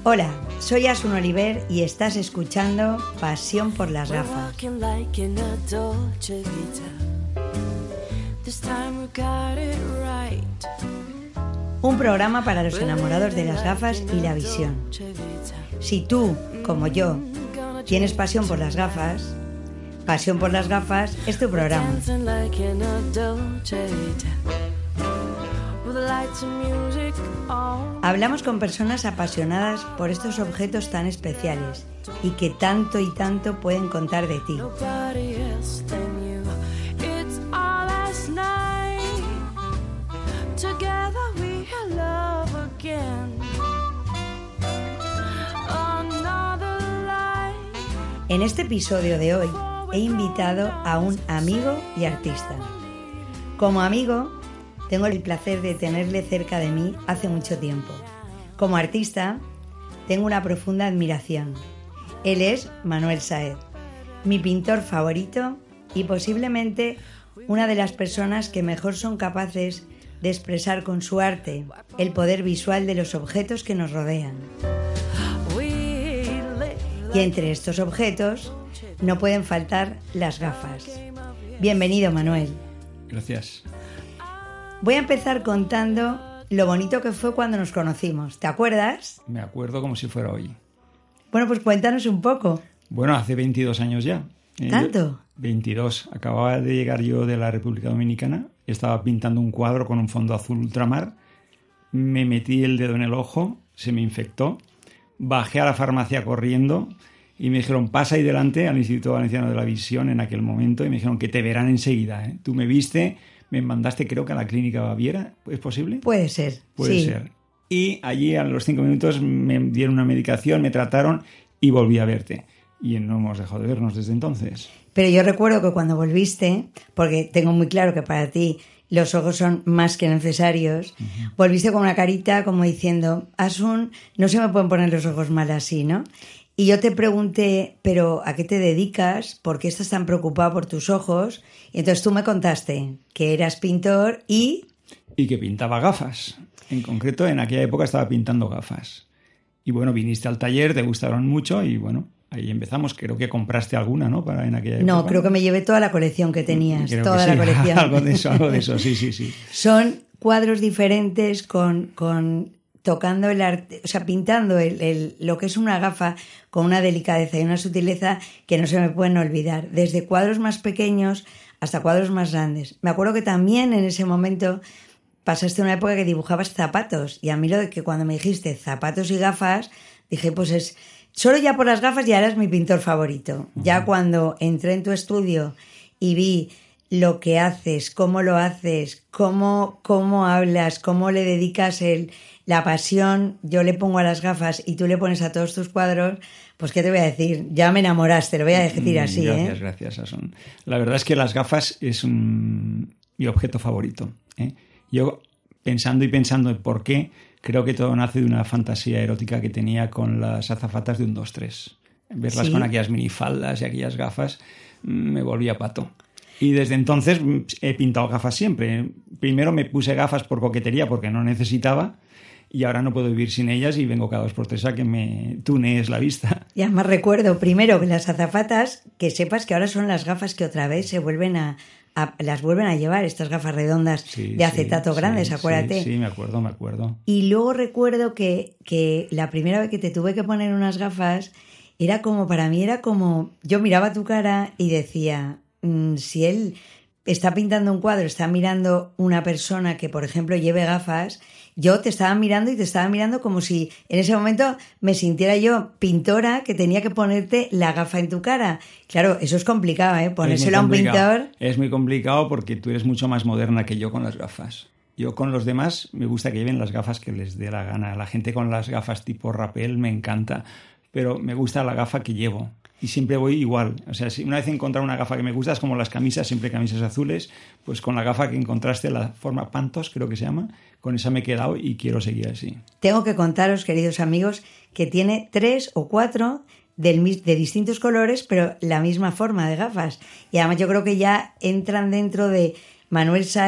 Hola, soy Asun Oliver y estás escuchando Pasión por las gafas. Un programa para los enamorados de las gafas y la visión. Si tú, como yo, tienes pasión por las gafas, Pasión por las gafas es tu programa. Hablamos con personas apasionadas por estos objetos tan especiales y que tanto y tanto pueden contar de ti. En este episodio de hoy he invitado a un amigo y artista. Como amigo, tengo el placer de tenerle cerca de mí hace mucho tiempo. Como artista, tengo una profunda admiración. Él es Manuel Sáez, mi pintor favorito y posiblemente una de las personas que mejor son capaces de expresar con su arte el poder visual de los objetos que nos rodean. Y entre estos objetos no pueden faltar las gafas. Bienvenido, Manuel. Gracias. Voy a empezar contando lo bonito que fue cuando nos conocimos. ¿Te acuerdas? Me acuerdo como si fuera hoy. Bueno, pues cuéntanos un poco. Bueno, hace 22 años ya. ¿Tanto? 22. Acababa de llegar yo de la República Dominicana. Estaba pintando un cuadro con un fondo azul ultramar. Me metí el dedo en el ojo, se me infectó. Bajé a la farmacia corriendo y me dijeron, pasa ahí delante al Instituto Valenciano de la Visión en aquel momento, y me dijeron que te verán enseguida, ¿eh? Tú me viste, me mandaste creo que a la clínica Baviera, ¿es posible? Puede ser, Puede ser. Y allí a los 5 minutos me dieron una medicación, me trataron y volví a verte. Y no hemos dejado de vernos desde entonces. Pero yo recuerdo que cuando volviste, porque tengo muy claro que para ti los ojos son más que necesarios, volviste con una carita como diciendo, Asun, no se me pueden poner los ojos mal así, ¿no? Y yo te pregunté, ¿pero a qué te dedicas? ¿Por qué estás tan preocupado por tus ojos? Y entonces tú me contaste que eras pintor y que pintaba gafas. En concreto, en aquella época estaba pintando gafas. Y bueno, viniste al taller, te gustaron mucho y bueno, ahí empezamos. Creo que compraste alguna, ¿no? En aquella época. No, creo que me llevé toda la colección que tenías, creo toda que sí. la colección. algo de eso, sí. Son cuadros diferentes con tocando el arte, o sea, pintando lo que es una gafa con una delicadeza y una sutileza que no se me pueden olvidar, desde cuadros más pequeños hasta cuadros más grandes. Me acuerdo que también en ese momento pasaste una época que dibujabas zapatos, y a mí lo de que cuando me dijiste zapatos y gafas, dije, pues es solo ya por las gafas ya eras mi pintor favorito. Ya cuando entré en tu estudio y vi lo que haces, cómo lo haces, cómo hablas, cómo le dedicas la pasión, yo le pongo a las gafas y tú le pones a todos tus cuadros, pues ¿qué te voy a decir? Ya me enamoraste, lo voy a decir así. Gracias, Asun. La verdad es que las gafas es mi objeto favorito, ¿eh? Yo, pensando en por qué, creo que todo nace de una fantasía erótica que tenía con las azafatas de un 2-3. Verlas ¿sí? Con aquellas minifaldas y aquellas gafas, me volvía pato. Y desde entonces he pintado gafas siempre. Primero me puse gafas por coquetería porque no necesitaba, y ahora no puedo vivir sin ellas y vengo cada 2 por 3 a que me tunees la vista. Y además recuerdo primero que las azafatas, que sepas que ahora son las gafas que otra vez se vuelven las vuelven a llevar, estas gafas redondas de acetato grandes, acuérdate. Sí, me acuerdo. Y luego recuerdo que la primera vez que te tuve que poner unas gafas, para mí era como, yo miraba tu cara y decía, si él está pintando un cuadro, está mirando una persona que, por ejemplo, lleve gafas, yo te estaba mirando y te estaba mirando como si en ese momento me sintiera yo pintora que tenía que ponerte la gafa en tu cara. Claro, eso es complicado, ¿eh? Ponérselo a un pintor. Es muy complicado porque tú eres mucho más moderna que yo con las gafas. Yo con los demás me gusta que lleven las gafas que les dé la gana. La gente con las gafas tipo rapel me encanta, pero me gusta la gafa que llevo. Y siempre voy igual. O sea, si una vez he encontrado una gafa que me gusta, es como las camisas, siempre camisas azules, pues con la gafa que encontraste, la forma Pantos, creo que se llama, con esa me he quedado y quiero seguir así. Tengo que contaros, queridos amigos, que tiene 3 o 4 de distintos colores, pero la misma forma de gafas. Y además yo creo que ya entran dentro de Manuel Sáez,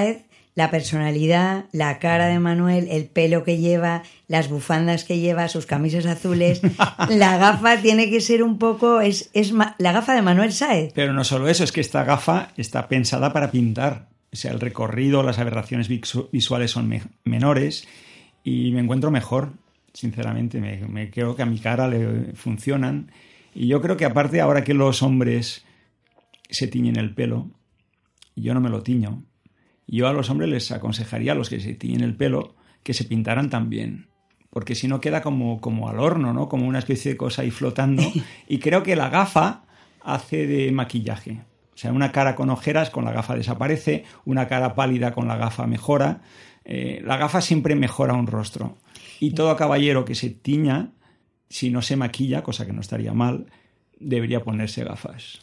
la personalidad, la cara de Manuel, el pelo que lleva, las bufandas que lleva, sus camisas azules. La gafa tiene que ser un poco... la gafa de Manuel Sáez. Pero no solo eso, es que esta gafa está pensada para pintar. O sea, el recorrido, las aberraciones visuales son menores y me encuentro mejor, sinceramente. Me creo que a mi cara le funcionan. Y yo creo que aparte, ahora que los hombres se tiñen el pelo, yo no me lo tiño. Yo a los hombres les aconsejaría, a los que se tiñen el pelo, que se pintaran también. Porque si no queda como al horno, ¿no? Como una especie de cosa ahí flotando. Y creo que la gafa hace de maquillaje. O sea, una cara con ojeras con la gafa desaparece, una cara pálida con la gafa mejora. La gafa siempre mejora un rostro. Y todo caballero que se tiña, si no se maquilla, cosa que no estaría mal, debería ponerse gafas.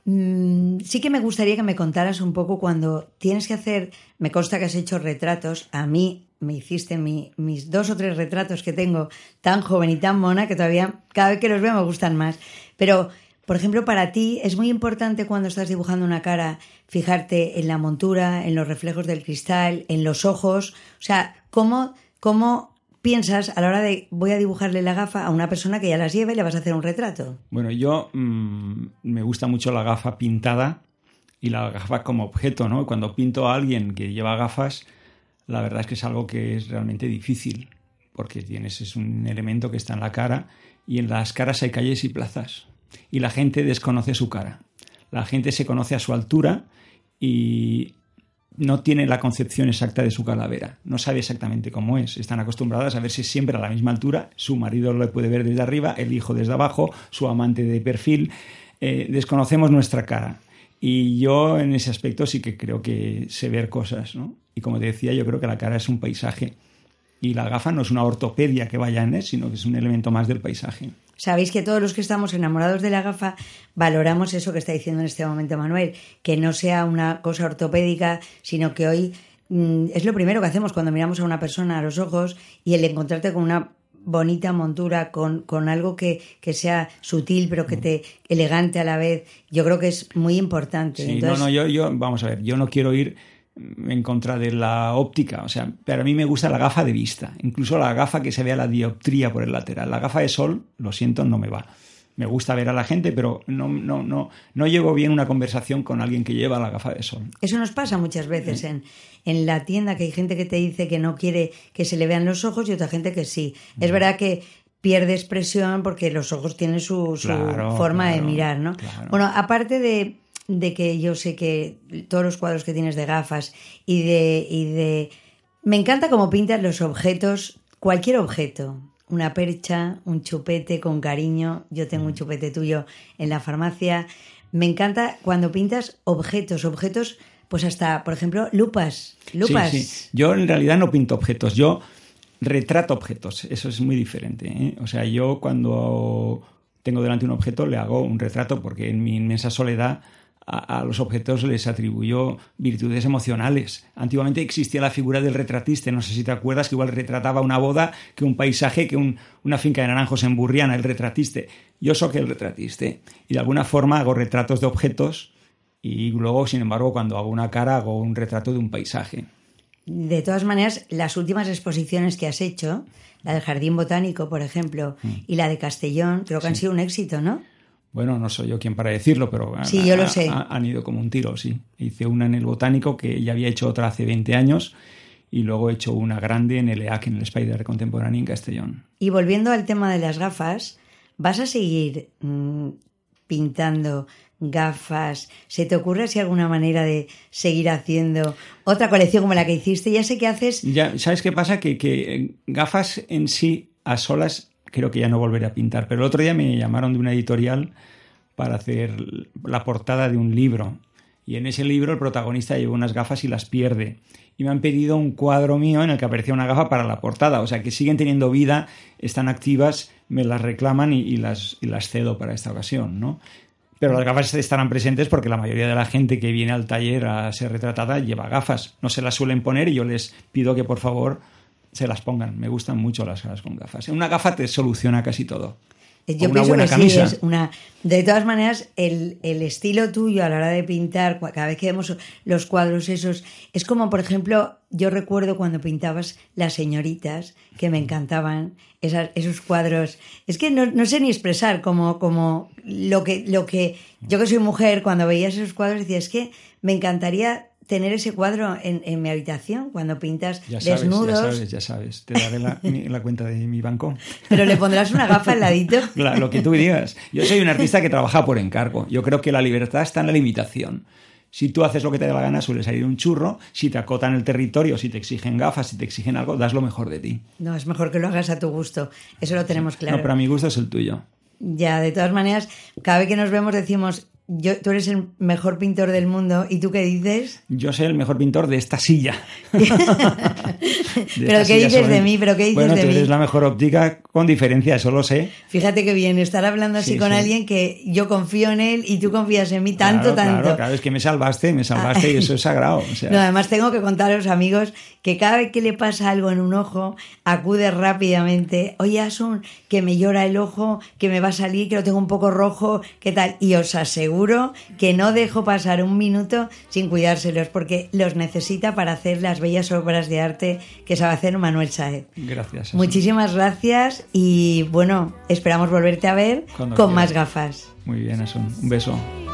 Sí que me gustaría que me contaras un poco cuando tienes que hacer... Me consta que has hecho retratos. A mí me hiciste mis 2 o 3 retratos que tengo tan joven y tan mona que todavía cada vez que los veo me gustan más. Pero, por ejemplo, para ti es muy importante cuando estás dibujando una cara fijarte en la montura, en los reflejos del cristal, en los ojos. O sea, ¿cómo piensas a la hora de voy a dibujarle la gafa a una persona que ya las lleva y le vas a hacer un retrato? Bueno, yo me gusta mucho la gafa pintada y la gafa como objeto, ¿no? Cuando pinto a alguien que lleva gafas, la verdad es que es algo que es realmente difícil, porque es un elemento que está en la cara y en las caras hay calles y plazas y la gente desconoce su cara. La gente se conoce a su altura y no tiene la concepción exacta de su calavera, no sabe exactamente cómo es. Están acostumbradas a verse siempre a la misma altura, su marido lo puede ver desde arriba, el hijo desde abajo, su amante de perfil. Desconocemos nuestra cara y yo en ese aspecto sí que creo que sé ver cosas, ¿no? Y como te decía, yo creo que la cara es un paisaje y la gafa no es una ortopedia que vaya en él, sino que es un elemento más del paisaje. Sabéis que todos los que estamos enamorados de la gafa valoramos eso que está diciendo en este momento Manuel, que no sea una cosa ortopédica, sino que hoy es lo primero que hacemos cuando miramos a una persona a los ojos, y el encontrarte con una bonita montura, con algo que sea sutil pero que te elegante a la vez, yo creo que es muy importante. Sí, entonces... yo vamos a ver, yo no quiero ir en contra de la óptica, o sea, pero a mí me gusta la gafa de vista, incluso la gafa que se vea la dioptría por el lateral. La gafa de sol, lo siento, no me va. Me gusta ver a la gente, pero no llevo bien una conversación con alguien que lleva la gafa de sol. Eso nos pasa muchas veces en la tienda, que hay gente que te dice que no quiere que se le vean los ojos y otra gente que sí. Es verdad que pierde expresión porque los ojos tienen su forma de mirar, ¿no? Claro. Bueno, aparte de que yo sé que todos los cuadros que tienes de gafas y de... Me encanta cómo pintas los objetos, cualquier objeto. Una percha, un chupete con cariño. Yo tengo un chupete tuyo en la farmacia. Me encanta cuando pintas objetos, pues hasta, por ejemplo, lupas. Sí. Yo en realidad no pinto objetos, yo retrato objetos. Eso es muy diferente, ¿eh? O sea, yo cuando tengo delante un objeto le hago un retrato porque en mi inmensa soledad a los objetos les atribuyó virtudes emocionales. Antiguamente existía la figura del retratista, no sé si te acuerdas, que igual retrataba una boda, que un paisaje, que una finca de naranjos en Burriana, el retratista. Yo soy el retratista y de alguna forma hago retratos de objetos y luego, sin embargo, cuando hago una cara hago un retrato de un paisaje. De todas maneras, las últimas exposiciones que has hecho, la del Jardín Botánico, por ejemplo, y la de Castellón, creo que han sido un éxito, ¿no? Bueno, no soy yo quien para decirlo, pero sí, yo lo sé. Han ido como un tiro, sí. Hice una en el Botánico, que ya había hecho otra hace 20 años, y luego he hecho una grande en el EAC, en el Espai d'Art Contemporani en Castellón. Y volviendo al tema de las gafas, ¿vas a seguir pintando gafas? ¿Se te ocurre así alguna manera de seguir haciendo otra colección como la que hiciste? Ya sé que haces... Ya, ¿sabes qué pasa? Que gafas en sí, a solas, creo que ya no volveré a pintar. Pero el otro día me llamaron de una editorial para hacer la portada de un libro. Y en ese libro el protagonista lleva unas gafas y las pierde. Y me han pedido un cuadro mío en el que aparecía una gafa para la portada. O sea, que siguen teniendo vida, están activas, me las reclaman y las cedo para esta ocasión, ¿no? Pero las gafas estarán presentes porque la mayoría de la gente que viene al taller a ser retratada lleva gafas. No se las suelen poner y yo les pido que por favor se las pongan. Me gustan mucho las gafas con gafas. Una gafa te soluciona casi todo. Yo una pienso buena que camisa. sí, es una... De todas maneras, el estilo tuyo a la hora de pintar, cada vez que vemos los cuadros esos, es como, por ejemplo, yo recuerdo cuando pintabas Las señoritas, que me encantaban, esos cuadros. Es que no sé ni expresar como lo que... Yo que soy mujer, cuando veías esos cuadros decía, es que me encantaría tener ese cuadro en mi habitación cuando pintas desnudos. Ya sabes. Te daré la cuenta de mi banco. Pero le pondrás una gafa al ladito. Lo que tú digas. Yo soy un artista que trabaja por encargo. Yo creo que la libertad está en la limitación. Si tú haces lo que te dé la gana, suele salir un churro. Si te acotan el territorio, si te exigen gafas, si te exigen algo, das lo mejor de ti. No, es mejor que lo hagas a tu gusto. Eso lo tenemos claro. No, pero a mi gusto es el tuyo. Ya, de todas maneras, cada vez que nos vemos decimos... tú eres el mejor pintor del mundo. ¿Y tú qué dices? Yo soy el mejor pintor de esta silla. ¿Pero qué dices de mí? Bueno, tú eres la mejor óptica con diferencia, eso lo sé. Fíjate qué bien estar hablando así con alguien que yo confío en él y tú confías en mí tanto. Claro, es que me salvaste y eso es sagrado. O sea. No, además tengo que contaros, amigos, que cada vez que le pasa algo en un ojo, acude rápidamente. Oye, Asun, que me llora el ojo, que me va a salir, que lo tengo un poco rojo, ¿qué tal? Y os aseguro que no dejo pasar un minuto sin cuidárselos, porque los necesita para hacer las bellas obras de arte que sabe hacer Manuel Sáez. Gracias. Muchísimas gracias y bueno, esperamos volverte a ver con más gafas. Muy bien, Asun. Un beso.